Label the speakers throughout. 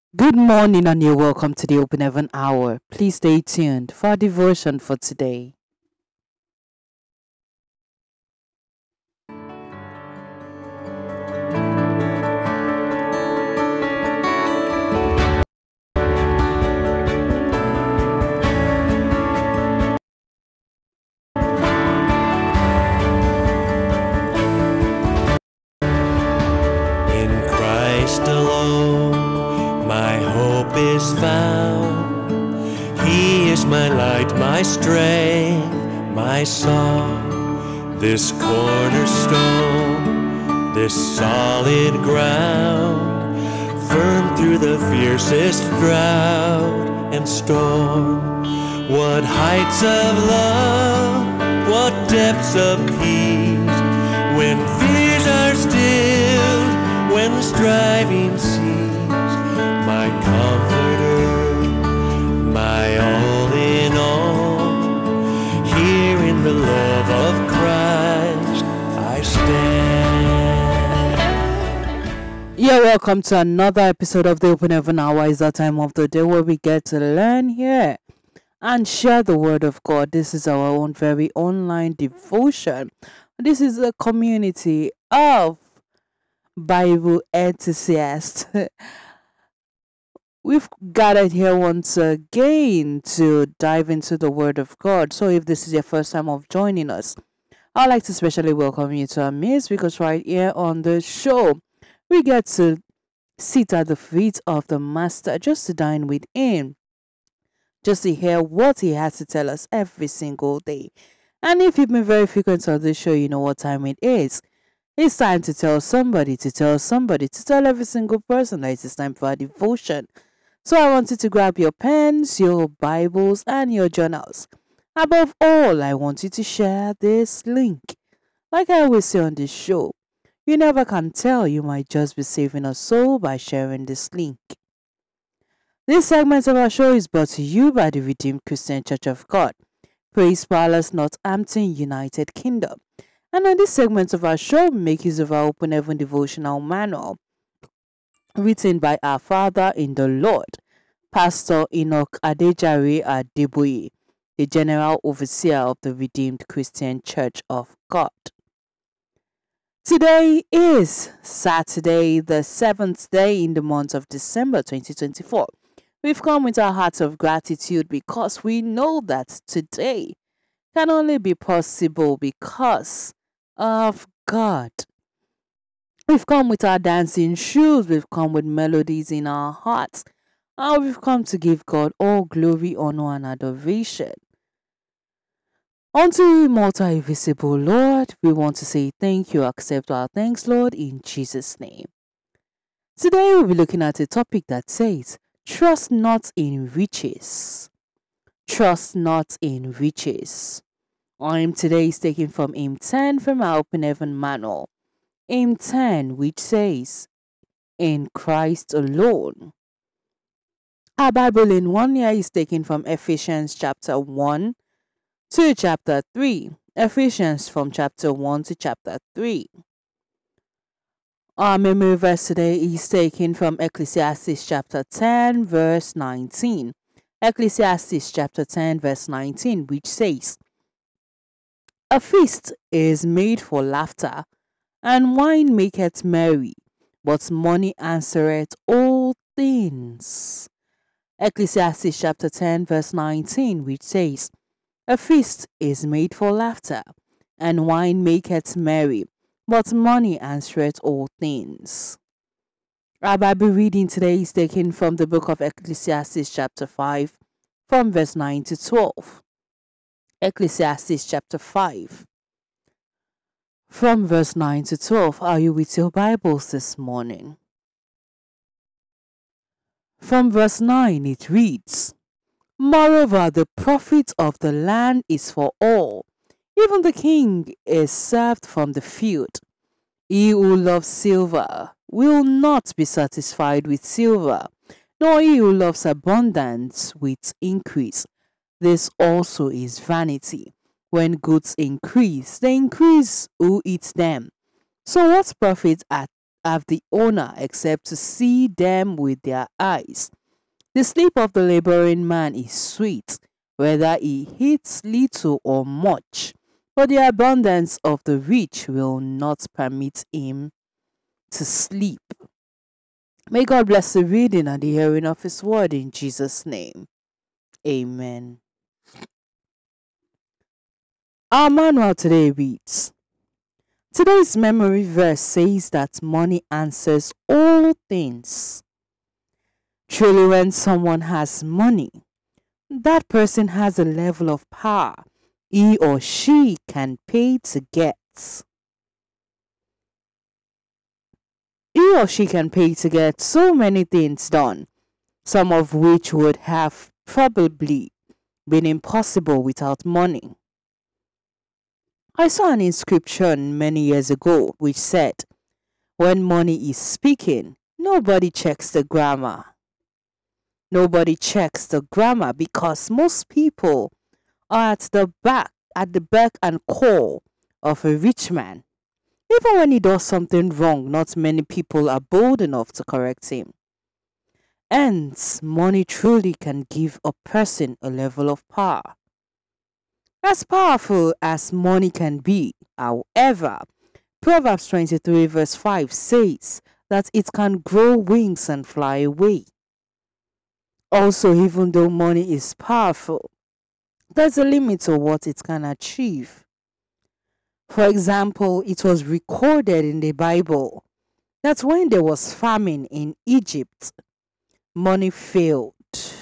Speaker 1: Good morning and you're welcome to the Open Heaven Hour. Please stay tuned for our devotion for today.
Speaker 2: In Christ alone, my hope is found. He is my light, my strength, my song. This cornerstone, this solid ground, firm through the fiercest drought and storm. What heights of love, what depths of peace, when fears are stilled, when striving cease. My comforter, my all in all, here in the love of Christ I stand.
Speaker 1: You're welcome to another episode of the Open Heaven Hour. Is that time of the day where we get to learn here and share the Word of God. This is our own very online devotion. This is a community of Bible enthusiasts. We've gathered here once again to dive into the Word of God. So, if this is your first time of joining us, I'd like to especially welcome you to our midst because right here on the show, we get to sit at the feet of the Master just to dine with Him, just to hear what He has to tell us every single day. And if you've been very frequent on the show, you know what time it is. It's time to tell somebody, to tell somebody, to tell every single person that it is time for our devotion. So I want you to grab your pens, your Bibles, and your journals. Above all, I want you to share this link. Like I always say on this show, you never can tell, you might just be saving a soul by sharing this link. This segment of our show is brought to you by the Redeemed Christian Church of God, Praise Palace, Northampton, United Kingdom. And on this segment of our show, we make use of our Open Heaven devotional manual, written by our Father in the Lord, Pastor Enoch Adejare Adeboye, the General Overseer of the Redeemed Christian Church of God. Today is Saturday, the 7th day in the month of December 2024. We've come with our hearts of gratitude because we know that today can only be possible because of God. We've come with our dancing shoes, we've come with melodies in our hearts, and we've come to give God all glory, honor, and adoration. Unto you, immortal, invisible Lord, we want to say thank you. Accept our thanks, Lord, in Jesus' name. Today we'll be looking at a topic that says, trust not in riches. Trust not in riches. Our aim today is taken from aim 10 from our Open Heaven manual. Aim 10, which says, in Christ alone. Our Bible in 1 year is taken from Ephesians chapter 1 to chapter 3. Ephesians from chapter 1 to chapter 3. Our memory verse today is taken from Ecclesiastes chapter 10, verse 19. Ecclesiastes chapter 10, verse 19, which says, a feast is made for laughter, and wine maketh merry, but money answereth all things. Ecclesiastes chapter 10, verse 19, which says, a feast is made for laughter, and wine maketh merry, but money answereth all things. Our Bible reading today is taken from the book of Ecclesiastes chapter 5, from verse 9 to 12. Ecclesiastes chapter 5, from verse 9 to 12. Are you with your Bibles this morning? From verse 9 it reads, moreover, the profit of the land is for all. Even the king is served from the field. He who loves silver will not be satisfied with silver, nor he who loves abundance with increase. This also is vanity. When goods increase, they increase who eats them. So what profit have the owner except to see them with their eyes. The sleep of the laboring man is sweet, whether he eats little or much, but the abundance of the rich will not permit him to sleep. May God bless the reading and the hearing of His word in Jesus' name. Amen. Our manual today reads, today's memory verse says that money answers all things. Truly, when someone has money, that person has a level of power he or she can pay to get. He or she can pay to get so many things done, some of which would have probably been impossible without money. I saw an inscription many years ago which said, when money is speaking, nobody checks the grammar. Nobody checks the grammar because most people are at the beck and call of a rich man. Even when he does something wrong, not many people are bold enough to correct him. Hence, money truly can give a person a level of power. As powerful as money can be, however, Proverbs 23 verse 5 says that it can grow wings and fly away. Also, even though money is powerful, there's a limit to what it can achieve. For example, it was recorded in the Bible that when there was famine in Egypt, money failed.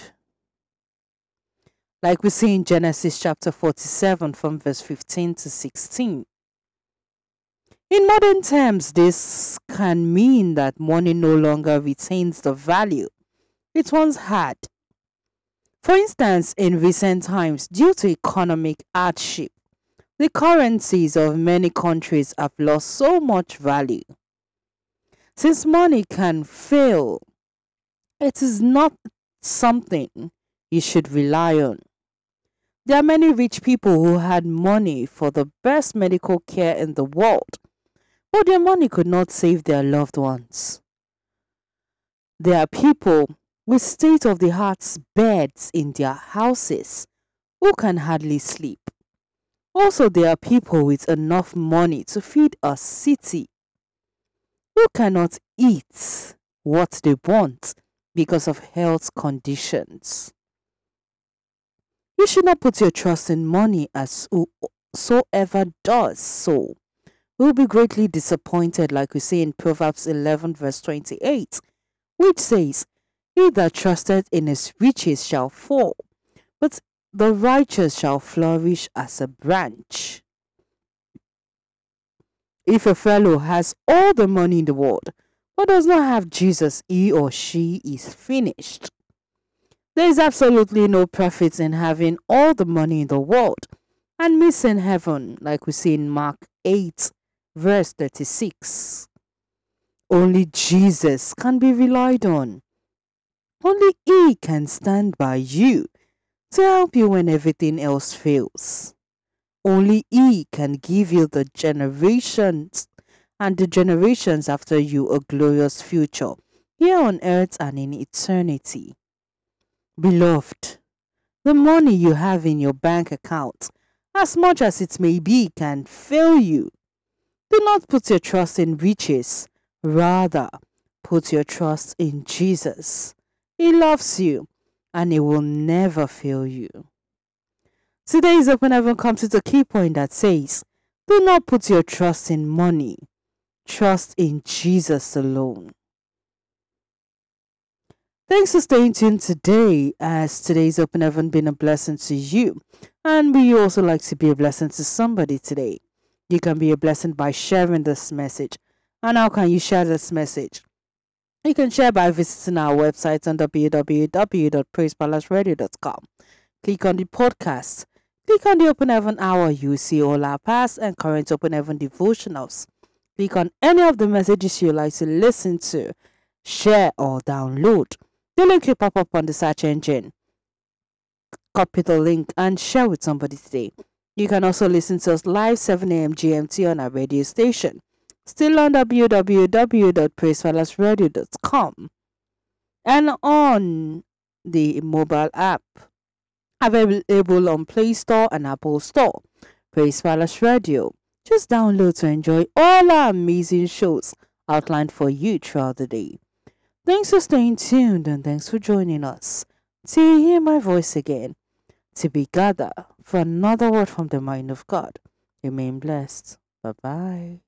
Speaker 1: Like we see in Genesis chapter 47 from verse 15 to 16. In modern terms, this can mean that money no longer retains the value it once had. For instance, in recent times, due to economic hardship, the currencies of many countries have lost so much value. Since money can fail, it is not something you should rely on. There are many rich people who had money for the best medical care in the world, but their money could not save their loved ones. There are people with state-of-the-art beds in their houses who can hardly sleep. Also, there are people with enough money to feed a city who cannot eat what they want because of health conditions. You should not put your trust in money, as whosoever does so will be greatly disappointed, like we see in Proverbs 11 verse 28, which says, he that trusteth in his riches shall fall, but the righteous shall flourish as a branch. If a fellow has all the money in the world, but does not have Jesus, he or she is finished. There is absolutely no profit in having all the money in the world and missing heaven, like we see in Mark 8, verse 36. Only Jesus can be relied on. Only He can stand by you to help you when everything else fails. Only He can give you the generations and the generations after you a glorious future here on earth and in eternity. Beloved, the money you have in your bank account, as much as it may be, can fail you. Do not put your trust in riches. Rather, put your trust in Jesus. He loves you and He will never fail you. Today's Open Heaven comes with a key point that says, do not put your trust in money. Trust in Jesus alone. Thanks for staying tuned today, as today's Open Heaven been a blessing to you. And we also like to be a blessing to somebody today. You can be a blessing by sharing this message. And how can you share this message? You can share by visiting our website on www.praisepalaceradio.com. Click on the podcast. Click on the Open Heaven Hour. You will see all our past and current Open Heaven devotionals. Click on any of the messages you like to listen to, share or download. The link will pop up on the search engine. Copy the link and share with somebody today. You can also listen to us live 7 a.m. GMT on our radio station, Still on www.praisefellowsradio.com and on the mobile app available on Play Store and Apple Store. Praise Palace Radio. Just download to enjoy all our amazing shows outlined for you throughout the day. Thanks for staying tuned and thanks for joining us. Till you hear my voice again, to be gathered for another word from the mind of God. Remain blessed. Bye bye.